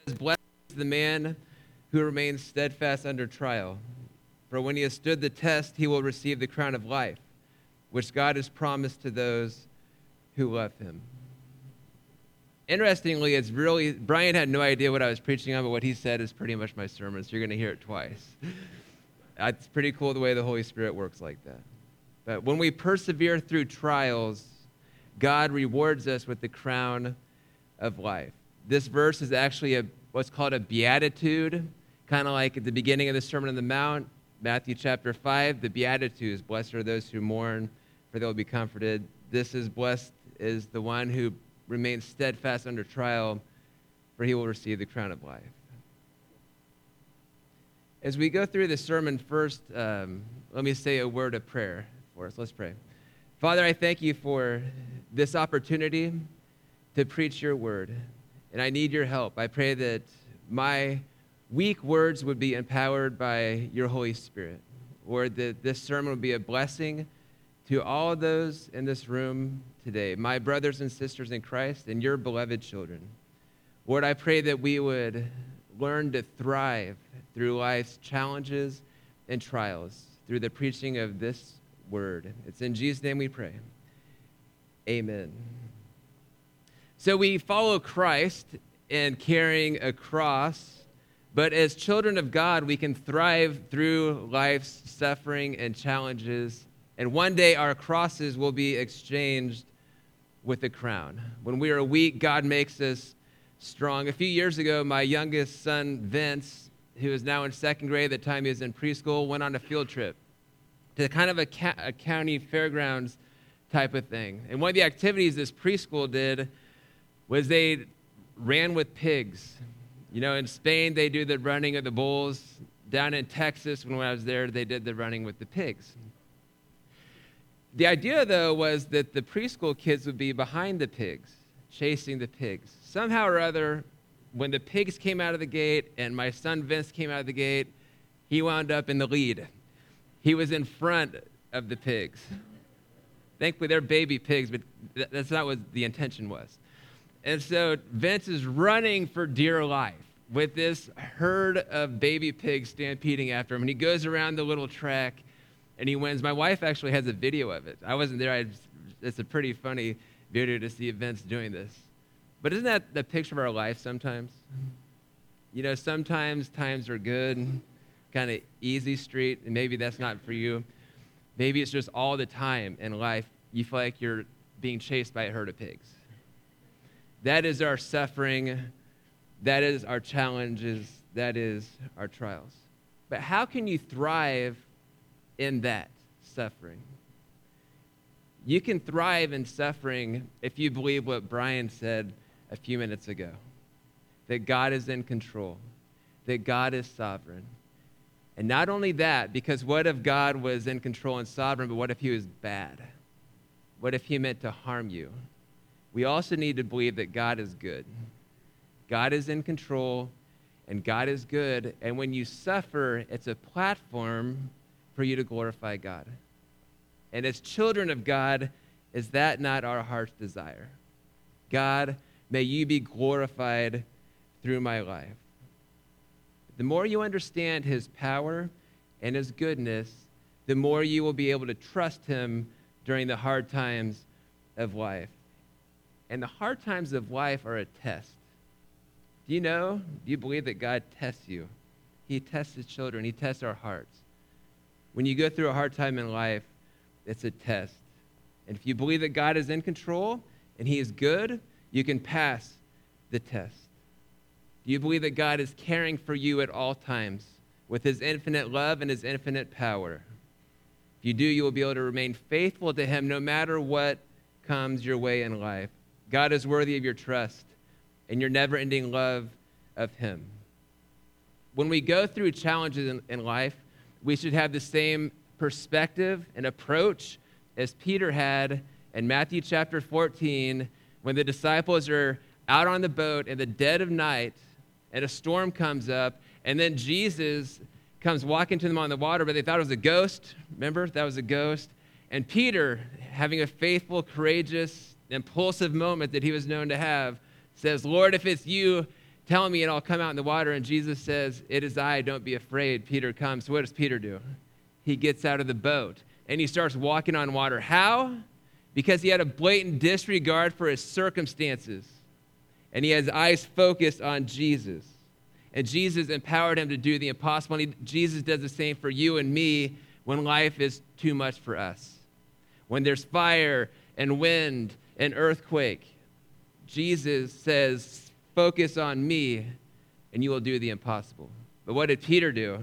Blessed is the man who remains steadfast under trial. For when he has stood the test, he will receive the crown of life, which God has promised to those who love him. Interestingly, Brian had no idea what I was preaching on, but what he said is pretty much my sermon, so you're going to hear it twice. It's pretty cool the way the Holy Spirit works like that. But when we persevere through trials, God rewards us with the crown of life. This verse is actually what's called a beatitude, kind of like at the beginning of the Sermon on the Mount, Matthew chapter 5, the Beatitudes. Blessed are those who mourn, for they will be comforted. This is blessed is the one who remains steadfast under trial, for he will receive the crown of life. As we go through the sermon, first, let me say a word of prayer for us. Let's pray. Father, I thank you for this opportunity to preach your word, and I need your help. I pray that my weak words would be empowered by your Holy Spirit, or that this sermon would be a blessing to all of those in this room today, my brothers and sisters in Christ and your beloved children. Lord, I pray that we would learn to thrive through life's challenges and trials through the preaching of this word. It's in Jesus' name we pray. Amen. So we follow Christ in carrying a cross, but as children of God, we can thrive through life's suffering and challenges, and one day our crosses will be exchanged with a crown. When we are weak, God makes us strong. A few years ago, my youngest son, Vince, who is now in second grade, at the time he was in preschool, went on a field trip to kind of a county fairgrounds type of thing. And one of the activities this preschool did was they ran with pigs. You know, in Spain, they do the running of the bulls. Down in Texas, when I was there, they did the running with the pigs. The idea, though, was that the preschool kids would be behind the pigs, chasing the pigs. Somehow or other, when the pigs came out of the gate and my son Vince came out of the gate, he wound up in the lead. He was in front of the pigs. Thankfully, they're baby pigs, but that's not what the intention was. And so Vince is running for dear life with this herd of baby pigs stampeding after him. And he goes around the little track and he wins. My wife actually has a video of it. I wasn't there. It's a pretty funny video to see Vince doing this. But isn't that the picture of our life sometimes? You know, sometimes times are good, kind of easy street, and maybe that's not for you. Maybe it's just all the time in life you feel like you're being chased by a herd of pigs. That is our suffering. That is our challenges. That is our trials. But how can you thrive in that suffering? You can thrive in suffering if you believe what Brian said a few minutes ago, that God is in control, that God is sovereign. And not only that, because what if God was in control and sovereign, but what if he was bad? What if he meant to harm you? We also need to believe that God is good. God is in control, and God is good. And when you suffer, it's a platform for you to glorify God. And as children of God, is that not our heart's desire? God, may you be glorified through my life. The more you understand his power and his goodness, the more you will be able to trust him during the hard times of life. And the hard times of life are a test. Do you believe that God tests you? He tests his children. He tests our hearts. When you go through a hard time in life, it's a test. And if you believe that God is in control and he is good, you can pass the test. Do you believe that God is caring for you at all times with his infinite love and his infinite power? If you do, you will be able to remain faithful to him no matter what comes your way in life. God is worthy of your trust and your never-ending love of him. When we go through challenges in life, we should have the same perspective and approach as Peter had in Matthew chapter 14 when the disciples are out on the boat in the dead of night and a storm comes up, and then Jesus comes walking to them on the water, but they thought it was a ghost. Remember? That was a ghost. And Peter, having a faithful, courageous, impulsive moment that he was known to have, says, Lord, if it's you, Tell me and I'll come out in the water. And Jesus says, it is I, don't be afraid. Peter comes. So what does Peter do? He gets out of the boat and he starts walking on water. How? Because he had a blatant disregard for his circumstances. And he has eyes focused on Jesus. And Jesus empowered him to do the impossible. And Jesus does the same for you and me when life is too much for us. When there's fire and wind and earthquake, Jesus says, focus on me, and you will do the impossible. But what did Peter do?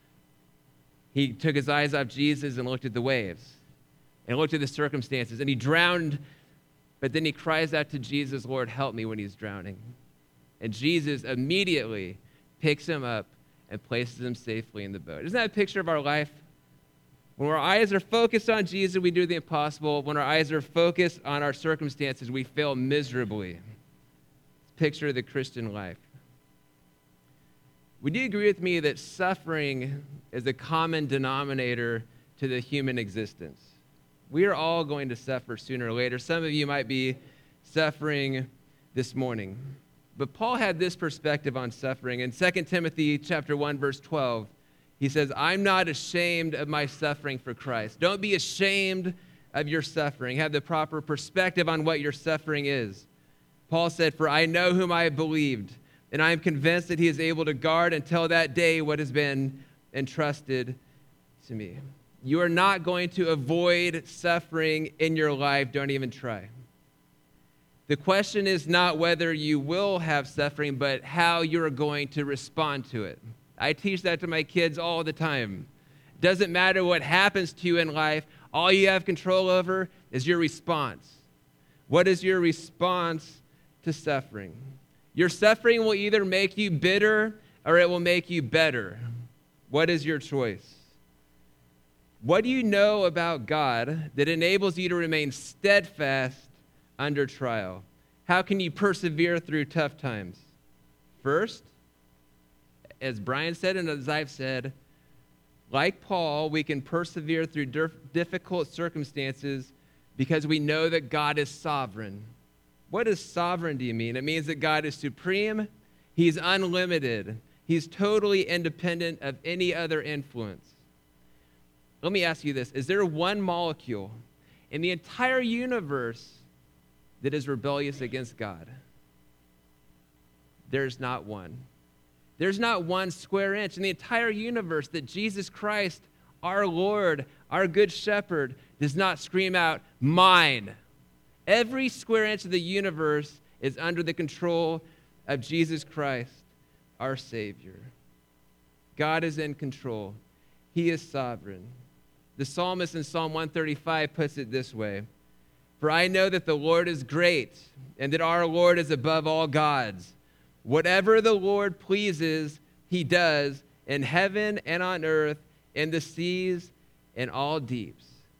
He took his eyes off Jesus and looked at the waves and looked at the circumstances, and he drowned, but then he cries out to Jesus, Lord, help me, when he's drowning. And Jesus immediately picks him up and places him safely in the boat. Isn't that a picture of our life? When our eyes are focused on Jesus, we do the impossible. When our eyes are focused on our circumstances, we fail miserably. Picture of the Christian life. Would you agree with me that suffering is a common denominator to the human existence? We are all going to suffer sooner or later. Some of you might be suffering this morning. But Paul had this perspective on suffering. In 2 Timothy chapter 1, verse 12, he says, I'm not ashamed of my suffering for Christ. Don't be ashamed of your suffering. Have the proper perspective on what your suffering is. Paul said, for I know whom I have believed, and I am convinced that he is able to guard until that day what has been entrusted to me. You are not going to avoid suffering in your life. Don't even try. The question is not whether you will have suffering, but how you're going to respond to it. I teach that to my kids all the time. Doesn't matter what happens to you in life. All you have control over is your response. What is your response to suffering? Your suffering will either make you bitter or it will make you better. What is your choice? What do you know about God that enables you to remain steadfast under trial? How can you persevere through tough times? First, as Brian said and as I've said, like Paul, we can persevere through difficult circumstances because we know that God is sovereign. What does sovereignty mean? It means that God is supreme, he's unlimited, he's totally independent of any other influence. Let me ask you this. Is there one molecule in the entire universe that is rebellious against God? There's not one. There's not one square inch in the entire universe that Jesus Christ, our Lord, our good shepherd, does not scream out, mine. Every square inch of the universe is under the control of Jesus Christ, our Savior. God is in control. He is sovereign. The psalmist in Psalm 135 puts it this way, for I know that the Lord is great and that our Lord is above all gods. Whatever the Lord pleases, he does in heaven and on earth, in the seas and all deeps.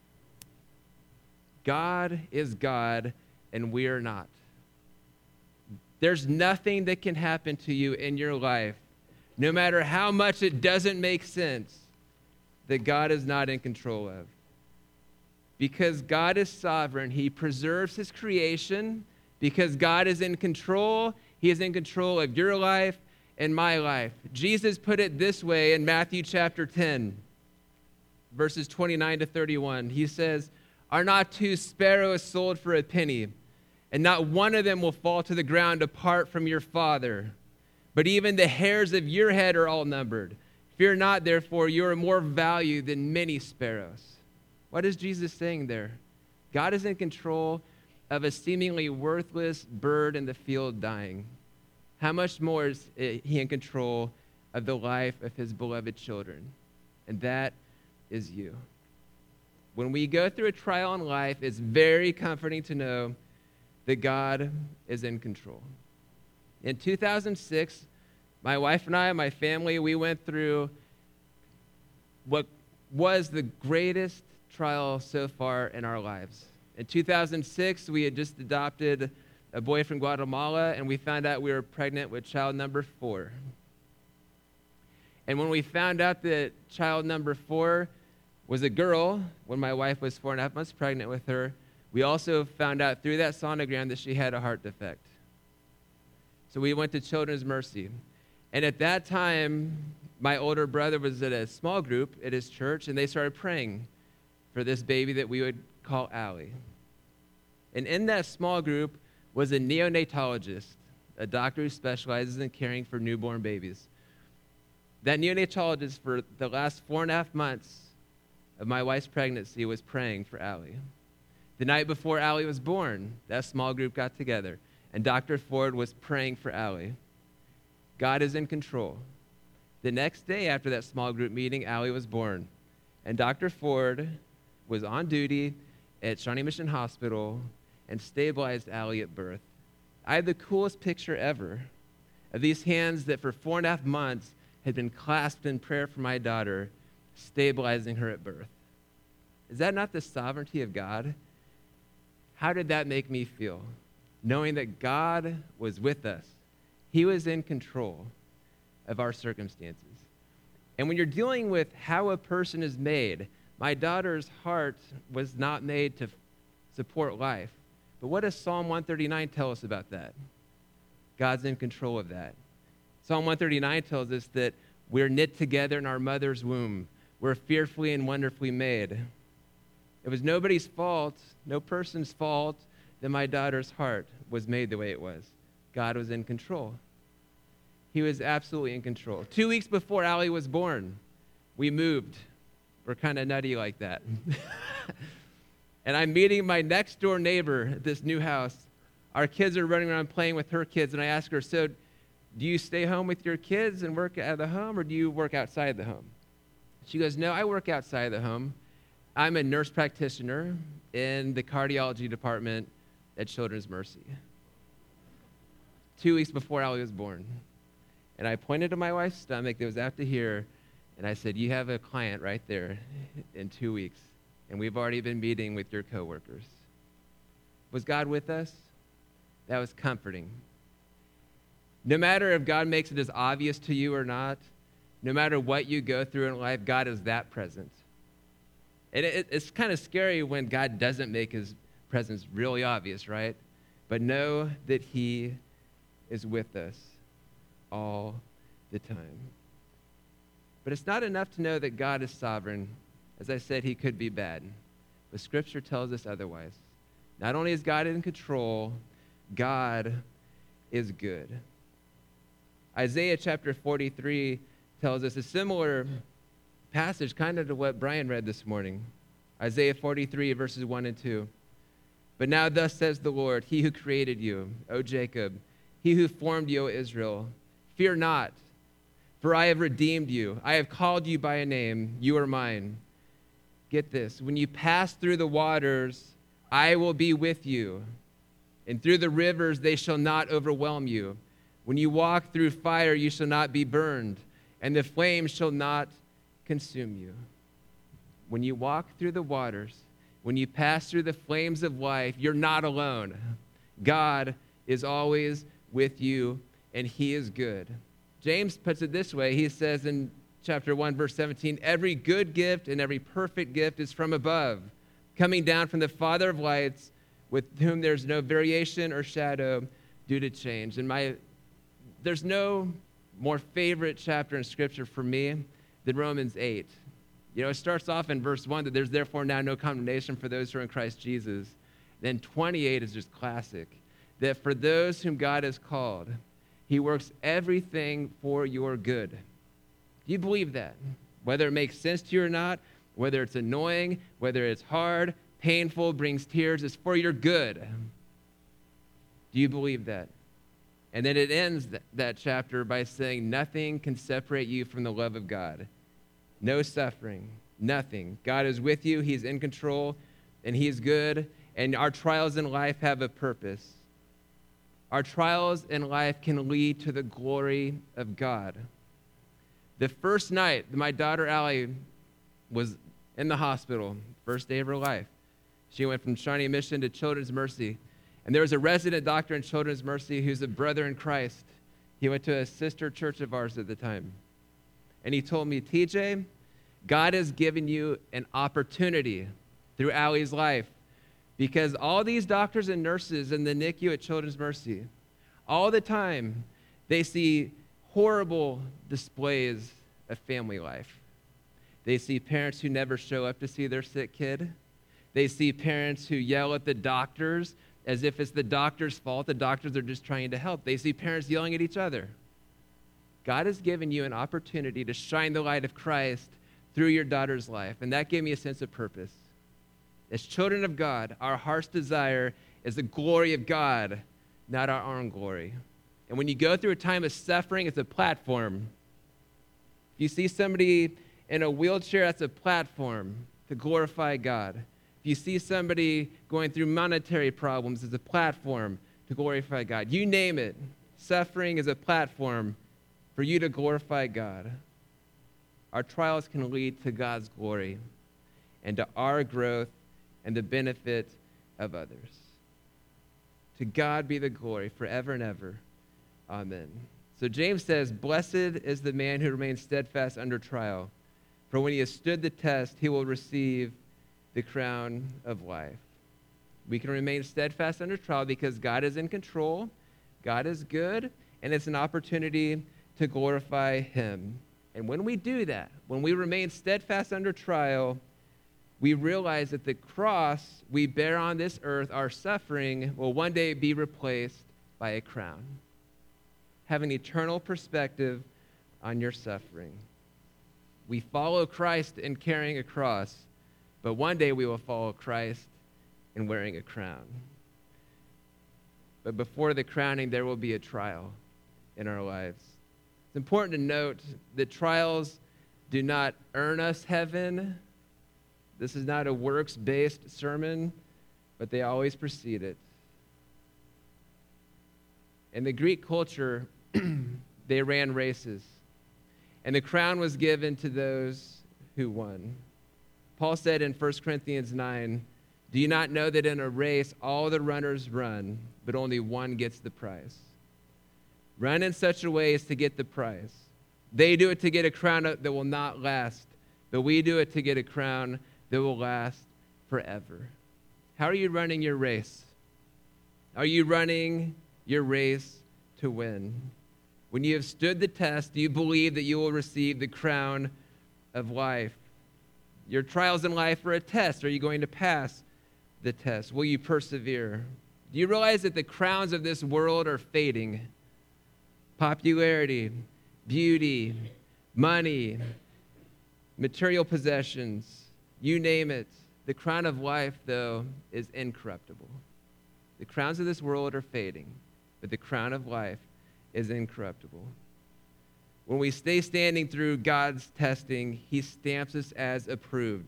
God is God, and we are not. There's nothing that can happen to you in your life, no matter how much it doesn't make sense, that God is not in control of. Because God is sovereign, he preserves his creation. Because God is in control, he is in control of your life and my life. Jesus put it this way in Matthew chapter 10, verses 29 to 31. He says, are not 2 sparrows sold for a penny, and not one of them will fall to the ground apart from your Father? But even the hairs of your head are all numbered. Fear not, therefore, you are more valued than many sparrows. What is Jesus saying there? God is in control of a seemingly worthless bird in the field dying. How much more is he in control of the life of his beloved children? And that is you. When we go through a trial in life, it's very comforting to know that God is in control. In 2006, my wife and I, my family, we went through what was the greatest trial so far in our lives. In 2006, we had just adopted a boy from Guatemala, and we found out we were pregnant with child number 4. And when we found out that child number 4 was a girl, when my wife was 4.5 months pregnant with her, we also found out through that sonogram that she had a heart defect. So we went to Children's Mercy. And at that time, my older brother was at a small group at his church, and they started praying for this baby that we would call Allie. And in that small group was a neonatologist, a doctor who specializes in caring for newborn babies. That neonatologist, for the last 4.5 months of my wife's pregnancy, was praying for Allie. The night before Allie was born, that small group got together, and Dr. Ford was praying for Allie. God is in control. The next day after that small group meeting, Allie was born, and Dr. Ford was on duty at Shawnee Mission Hospital and stabilized Allie at birth. I had the coolest picture ever of these hands that for 4.5 months had been clasped in prayer for my daughter, stabilizing her at birth. Is that not the sovereignty of God? How did that make me feel? Knowing that God was with us. He was in control of our circumstances. And when you're dealing with how a person is made, my daughter's heart was not made to support life. But what does Psalm 139 tell us about that? God's in control of that. Psalm 139 tells us that we're knit together in our mother's womb. We're fearfully and wonderfully made. It was nobody's fault, no person's fault, that my daughter's heart was made the way it was. God was in control. He was absolutely in control. 2 weeks before Allie was born, we moved. We're kind of nutty like that. And I'm meeting my next door neighbor at this new house. Our kids are running around playing with her kids, and I ask her, so do you stay home with your kids and work out of the home, or do you work outside the home? She goes, no, I work outside the home. I'm a nurse practitioner in the cardiology department at Children's Mercy. 2 weeks before Allie was born. And I pointed to my wife's stomach that was out to here, and I said, you have a client right there in 2 weeks, and we've already been meeting with your coworkers. Was God with us? That was comforting. No matter if God makes it as obvious to you or not, no matter what you go through in life, God is that present. And it's kind of scary when God doesn't make his presence really obvious, right? But know that he is with us all the time. But it's not enough to know that God is sovereign. As I said, he could be bad. But Scripture tells us otherwise. Not only is God in control, God is good. Isaiah chapter 43 tells us a similar passage, kind of to what Brian read this morning. Isaiah 43, verses 1 and 2. But now thus says the Lord, he who created you, O Jacob, he who formed you, O Israel, fear not, for I have redeemed you. I have called you by a name. You are mine. Get this. When you pass through the waters, I will be with you. And through the rivers, they shall not overwhelm you. When you walk through fire, you shall not be burned, and the flames shall not consume you. When you walk through the waters, when you pass through the flames of life, you're not alone. God is always with you, and he is good. James puts it this way. He says in chapter 1, verse 17, every good gift and every perfect gift is from above, coming down from the Father of lights, with whom there's no variation or shadow due to change. And there's no more favorite chapter in Scripture for me than Romans 8. You know, it starts off in verse 1 that there's therefore now no condemnation for those who are in Christ Jesus. Then 28 is just classic, that for those whom God has called, he works everything for your good. Do you believe that? Whether it makes sense to you or not, whether it's annoying, whether it's hard, painful, brings tears, it's for your good. Do you believe that? And then it ends that chapter by saying, nothing can separate you from the love of God. No suffering, nothing. God is with you, he's in control, and he's good, and our trials in life have a purpose. Our trials in life can lead to the glory of God. The first night my daughter Allie was in the hospital, first day of her life, she went from Shawnee Mission to Children's Mercy. And there was a resident doctor in Children's Mercy who's a brother in Christ. He went to a sister church of ours at the time. And he told me, TJ, God has given you an opportunity through Allie's life, because all these doctors and nurses in the NICU at Children's Mercy, All the time, they see horrible displays of family life. They see parents who never show up to see their sick kid. They see parents who yell at the doctors as if it's the doctor's fault. The doctors are just trying to help. They see parents yelling at each other. God has given you an opportunity to shine the light of Christ through your daughter's life, and that gave me a sense of purpose. As children of God, our heart's desire is the glory of God, not our own glory. And when you go through a time of suffering, it's a platform. If you see somebody in a wheelchair, that's a platform to glorify God. If you see somebody going through monetary problems, it's a platform to glorify God. You name it, suffering is a platform for you to glorify God. Our trials can lead to God's glory and to our growth and the benefit of others. To God be the glory forever and ever. Amen. So James says, "Blessed is the man who remains steadfast under trial, for when he has stood the test, he will receive the crown of life." We can remain steadfast under trial because God is in control, God is good, and it's an opportunity to glorify him. And when we do that, when we remain steadfast under trial, we realize that the cross we bear on this earth, our suffering, will one day be replaced by a crown. Have an eternal perspective on your suffering. We follow Christ in carrying a cross, but one day we will follow Christ in wearing a crown. But before the crowning, there will be a trial in our lives. It's important to note that trials do not earn us heaven. This is not a works-based sermon, but they always precede it. In the Greek culture, they ran races, and the crown was given to those who won. Paul said in 1 Corinthians 9, "Do you not know that in a race all the runners run, but only one gets the prize? Run in such a way as to get the prize. They do it to get a crown that will not last, but we do it to get a crown that will last forever." How are you running your race? Are you running your race to win? When you have stood the test, do you believe that you will receive the crown of life? Your trials in life are a test. Are you going to pass the test? Will you persevere? Do you realize that the crowns of this world are fading? Popularity, beauty, money, material possessions, you name it. The crown of life, though, is incorruptible. The crowns of this world are fading, but the crown of life is incorruptible. When we stay standing through God's testing, he stamps us as approved.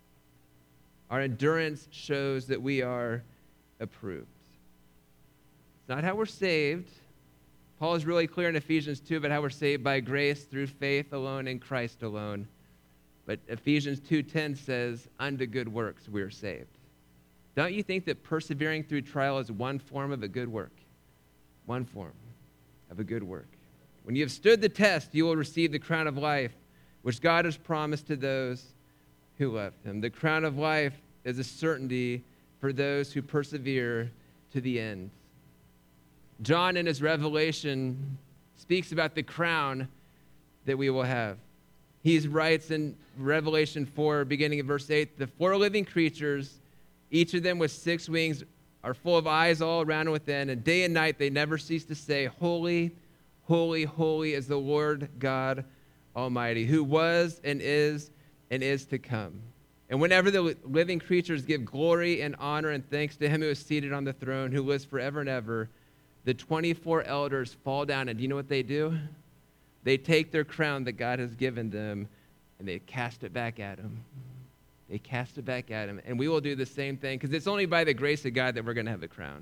Our endurance shows that we are approved. It's not how we're saved. Paul is really clear in Ephesians 2 about how we're saved by grace through faith alone in Christ alone. But Ephesians 2:10 says, "Unto good works we are saved." Don't you think that persevering through trial is one form of a good work? One form of a good work. When you have stood the test, you will receive the crown of life, which God has promised to those who love him. The crown of life is a certainty for those who persevere to the end. John, in his Revelation, speaks about the crown that we will have. He writes in Revelation 4, beginning in verse 8, "The four living creatures, each of them with 6 wings, are full of eyes all around and within, and day and night they never cease to say, 'Holy, holy, holy is the Lord God Almighty, who was and is to come.' And whenever the living creatures give glory and honor and thanks to him who is seated on the throne, who lives forever and ever, the 24 elders fall down, and do you know what they do? They take their crown that God has given them, and they cast it back at him. They cast it back at him. And we will do the same thing, because it's only by the grace of God that we're going to have a crown.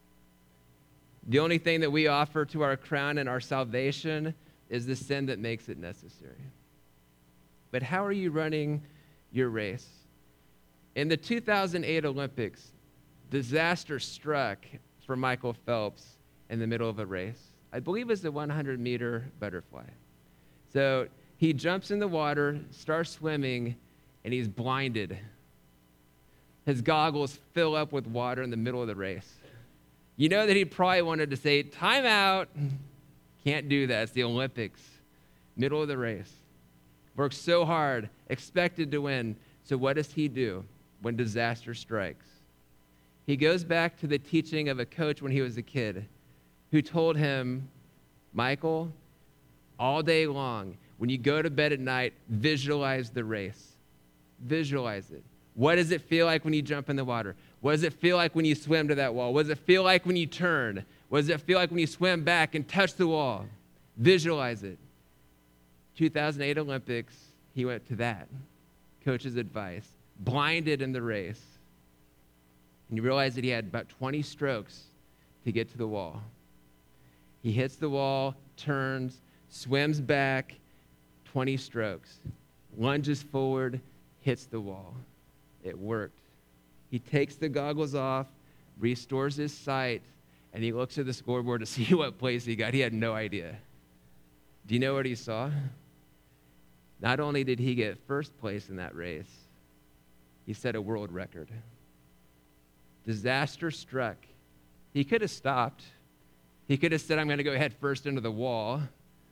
The only thing that we offer to our crown and our salvation is the sin that makes it necessary. But how are you running your race? In the 2008 Olympics, disaster struck for Michael Phelps in the middle of a race. I believe it's the 100-meter butterfly. So he jumps in the water, starts swimming, and he's blinded. His goggles fill up with water in the middle of the race. You know that he probably wanted to say, time out. Can't do that. It's the Olympics, middle of the race. Worked so hard, expected to win. So what does he do when disaster strikes? He goes back to the teaching of a coach when he was a kid who told him, Michael, all day long, when you go to bed at night, visualize the race. Visualize it. What does it feel like when you jump in the water? What does it feel like when you swim to that wall? What does it feel like when you turn? What does it feel like when you swim back and touch the wall? Visualize it. 2008 Olympics, he went to that. Coach's advice. Blinded in the race. And you realize that he had about 20 strokes to get to the wall. He hits the wall, turns, swims back, 20 strokes, lunges forward, hits the wall. It worked. He takes the goggles off, restores his sight, and he looks at the scoreboard to see what place he got. He had no idea. Do you know what he saw? Not only did he get first place in that race, he set a world record. Disaster struck. He could have stopped. He could have said, I'm going to go head first into the wall.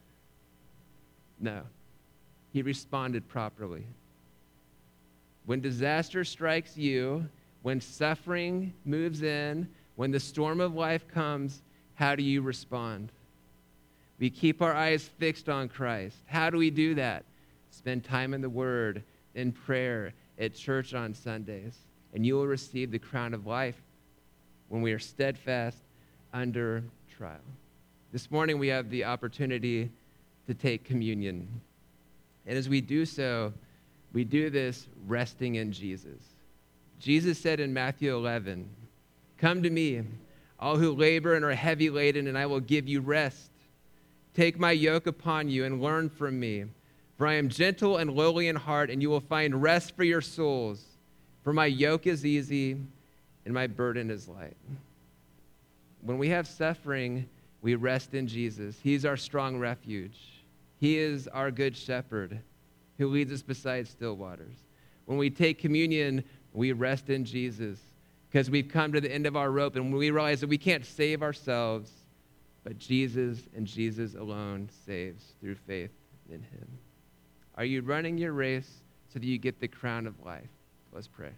No. He responded properly. When disaster strikes you, when suffering moves in, when the storm of life comes, how do you respond? We keep our eyes fixed on Christ. How do we do that? Spend time in the Word, in prayer, at church on Sundays, and you will receive the crown of life when we are steadfast under trial. This morning we have the opportunity to take communion. And as we do so, we do this resting in Jesus. Jesus said in Matthew 11, come to me, all who labor and are heavy laden, and I will give you rest. Take my yoke upon you and learn from me, for I am gentle and lowly in heart, and you will find rest for your souls. For my yoke is easy and my burden is light. When we have suffering, we rest in Jesus. He's our strong refuge. He is our good shepherd who leads us beside still waters. When we take communion, we rest in Jesus because we've come to the end of our rope and we realize that we can't save ourselves, but Jesus and Jesus alone saves through faith in him. Are you running your race so that you get the crown of life? Let's pray.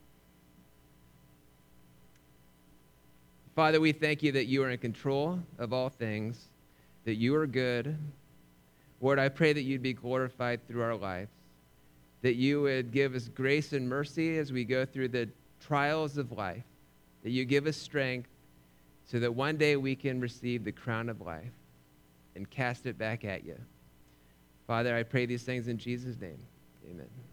Father, we thank you that you are in control of all things, that you are good. Lord, I pray that you'd be glorified through our lives, that you would give us grace and mercy as we go through the trials of life, that you give us strength so that one day we can receive the crown of life and cast it back at you. Father, I pray these things in Jesus' name. Amen.